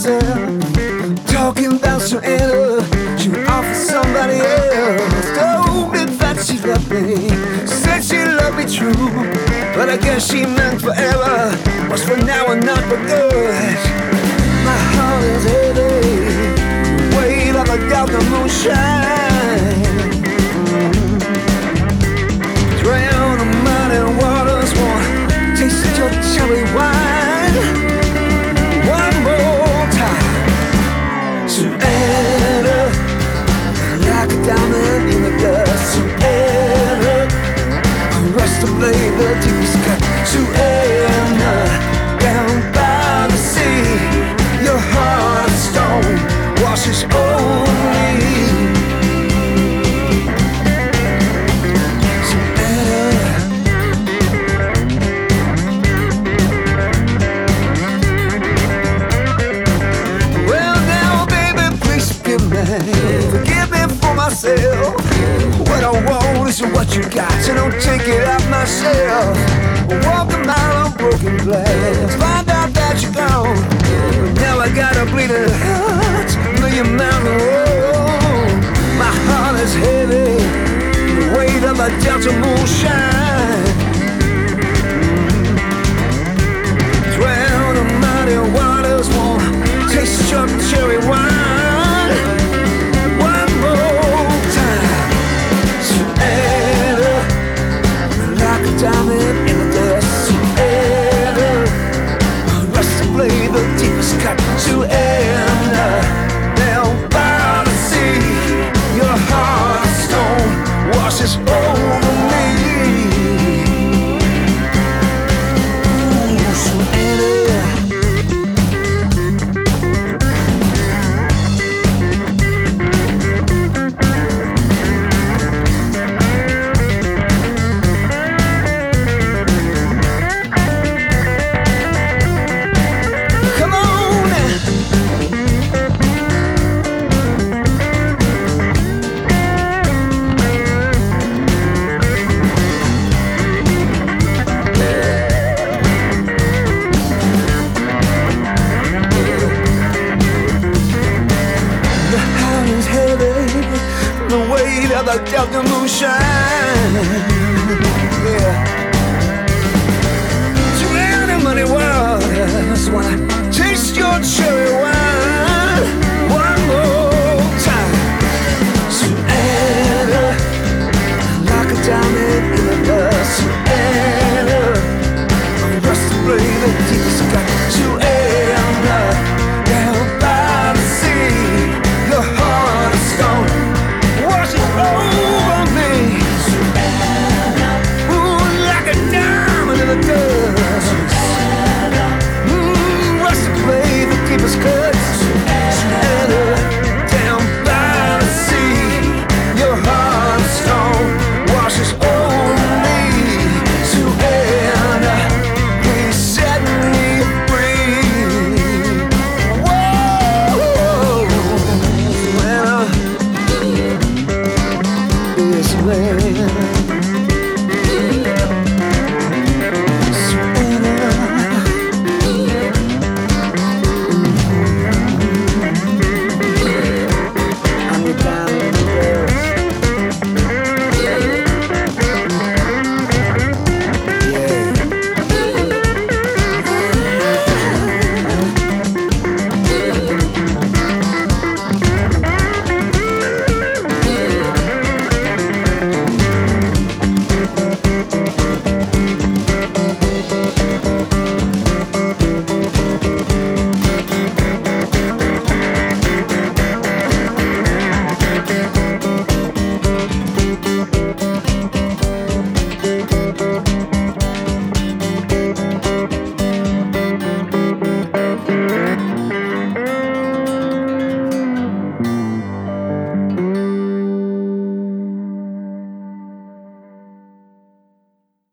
myself, talking about Susanna. She offered somebody else. Told me that she loved me, said she loved me true, but I guess she meant forever, was for now and not for good. My heart is heavy, weight of a doubt, the moonshine. Drown the muddy waters, won't taste your cherry wine. One more time, Susanna, like a diamond in the dust. Susanna, rush to play the deepest cut. Susanna, down by the sea, your heart of stone washes over me. Forgive me for myself. What I want is what you got, so don't take it off my shelf. Walk a mile of broken glass, find out that you're gone, but now I got a bleeding heart, million mountain road. My heart is heavy, the weight of a delta moonshine. Drown the mighty waters, won't taste your cherry wine. Diamond in the dust, Susanna, rush to play the deepest cut. Susanna, down by the sea, your heart of stone washes over me. Ooh, Susanna. Of the moonshine, yeah. To any money waters, wanna taste your cherry wine. One more time, Susanna, like a diamond in the dust. Susanna, rush to play the deepest cut. Susanna, down by the sea, your heart of stone washes over me. Ooh, like a diamond in the dust. Rush to play the deepest cuts. Susanna, down by the sea, your heart of stone washes over me. Susanna, please set me free. Whoa, Susanna, this man.